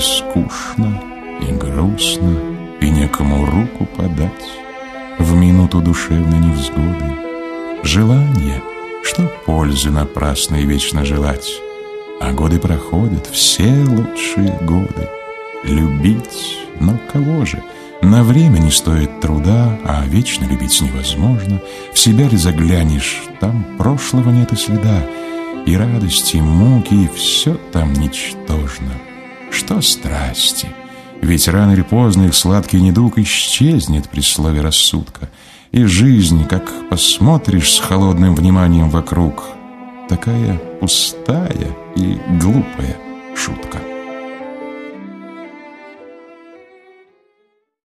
скучно, и грустно, и некому руку подать в минуту душевной невзгоды. Желание, что пользы напрасной вечно желать, а годы проходят, все лучшие годы. Любить, но кого же? На время не стоит труда, а вечно любить невозможно. В себя ли заглянешь, там прошлого нет и следа, и радости, и муки, и все там ничтожно. Что страсти? Ведь рано или поздно их сладкий недуг исчезнет при слове рассудка. И жизнь, как посмотришь с холодным вниманием вокруг, такая пустая и глупая шутка.